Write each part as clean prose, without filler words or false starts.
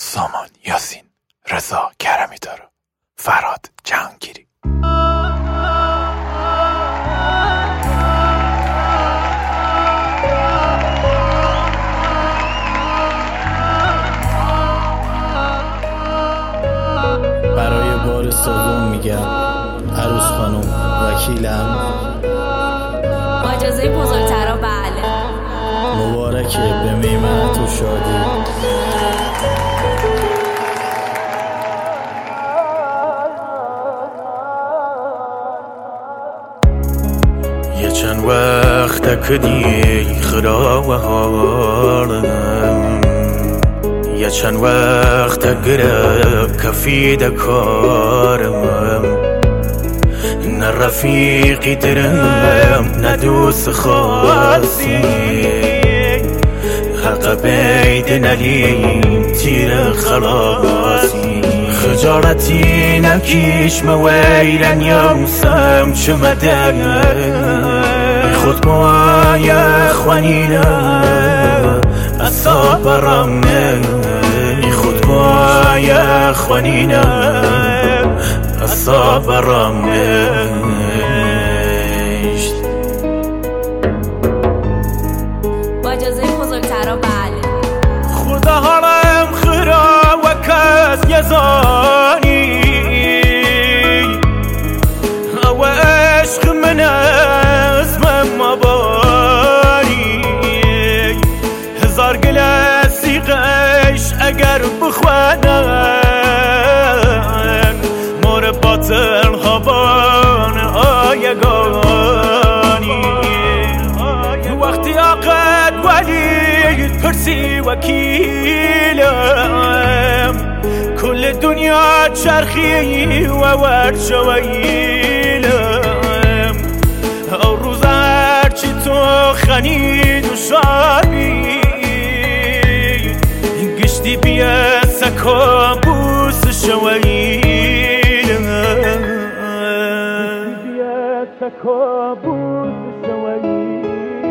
سامان یاسین، رضا کرمی‌دارو، فرهاد جهانگیری. برای بار سوم میگم عروس خانم، وکیلم، با اجازه بزرگترا بله. مبارکه به میمنت و شادی. یه چند وقت کدی خراوه هارم، یه چند وقت گره کفید کارم، نه رفیقی درم نه دوست خاصی، حق بید نلیم تیر خلاصی، خجارتی نکیش مویرن یوسم چمده خود بای خوانینه اصاب رامنه، خود بای خوانینه اصاب رامنه. با اجازه بزرگترا بله. خدا حالم خرا و کس یزانی و عشق من اسمم مباری، هزار گل سیغش اگر بخوانن مور باطل هوان آیگانی، وقتی عقد ولی پرسی وکیلم، کل دنیا چرخی و ورشویلم، او روز هرچی تو خنید و شابی گشتی بیه سکا بوس شویلم، بیه سکا بوس شویلم.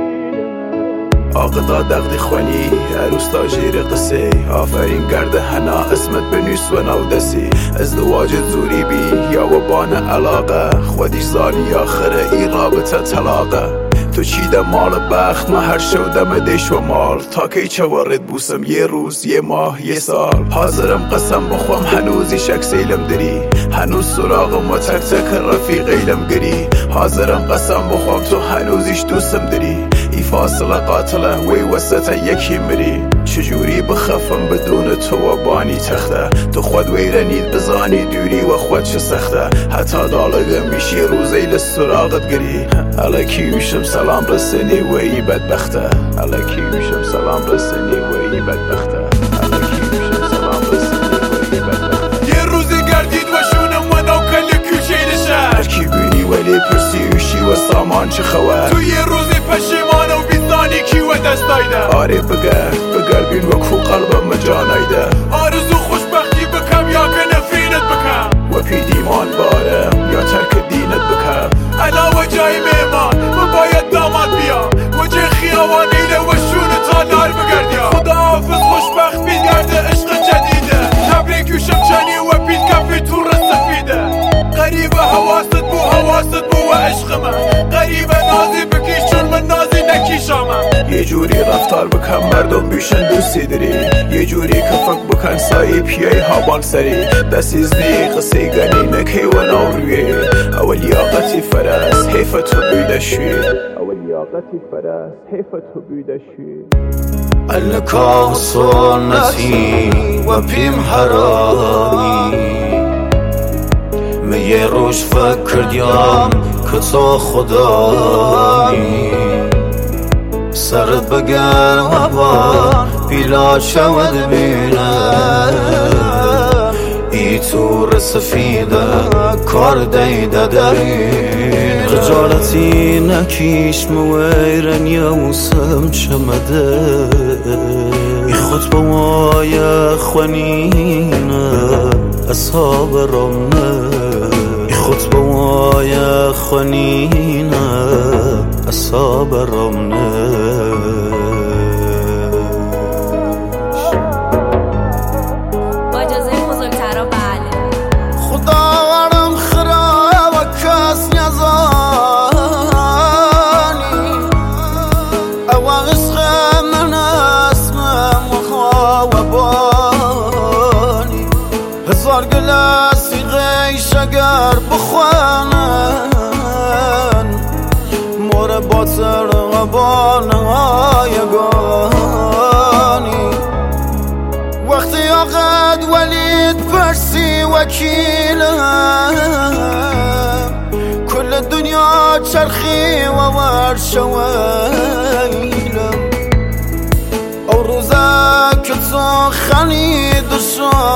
آقدا دقدی خوانی عروس تاجیر قصه، آفرین گرده هنا اسمت بنویس و نودسی، ازدواج زوری بی یا و بان علاقه، خودیش زانی آخره ای رابطه طلاقه، تو چیده مال بخت ما هر شودم دش و مال، تا کی چه وارد بوسم یه روز یه ماه یه سال، حاضرم قسم بخوام هنوزی شک سیلم داری، هنوز سراغم و تک تک رفیقیلم گری، حاضرم قسم بخوام تو هنوزیش دوستم داری، ای فاصله قاتله وی وسط یکی مری، چجوری بخفم بدون تو و بانی تخته، تو خود ویرنید بزانی دوری و خود چه سخته، حتی دالگه میشی روزی لسراغت گری، الکی میشم سلام رسنی و ای بدبخته، الکی میشم سلام رسنی و ای بدبخته، الکی میشم سلام رسنی و ای بدبخته. یه روزی گردید و شونم و نوکل کوچه شهر، کی بینی ولی پرسیوشی و سامان چه خبر، تو یه روزی پشیمان و بیزانی کی و دستایده، آره بگردین و کو قلبم مجانایده، آرزو خوشبختی بکم یا که نفرینت بکم، و پیدیمان بارم یا ترک دینت بکم، علاوه جای میمان و باید داماد بیا، وجه خیابانیده و شون تا نار بگردیا، خدا حافظ خوشبخت بیگرده عشق جدیده، تبریک و شمچانی و پید کفی تو رسفیده، غریب حواست بو و عشق من، غریب نازی بکیش چون من نازی نکیشامم، یه جوری رفتار بکن مردم بیشن دوستی داری، یه جوری کفک بکن سایی پیای هابان سری، دستیزدی قصی گنی نکی و نوروی، اول یاقتی فرس حیف تو بیده شوی، اول یاقتی فرس حیف تو بیده شوی. الکا سنتی و پیم حرامی، یه روش فکر دیم که تو خدایی، سرت بگن و با بیلا شود بینم، ای تور سفیده کار دیده درین، خجالتی نکیش مویرن یوسم چمده، ای خود بوای خوانینه اصحاب رامنه، ای خود بوای خوانینه اصحاب رامنه. اگر بخوانن مور باطر غبانهای گانی وقتی آقد ولید پرسی وکیلم کل دنیا چرخی و ورشویلم او روزه که تو خنید و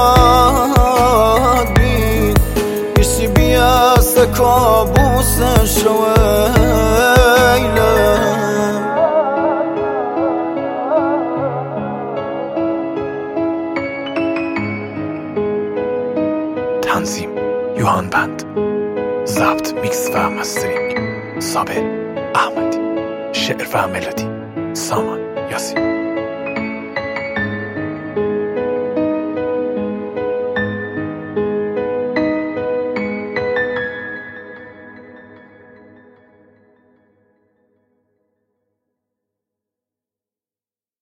شاد بید ایشی بیست کابوس شویلم تنظیم یوهان بند، ضبط میکس و مسترینگ صابر احمدی، شعر و ملودی سامان یاسین.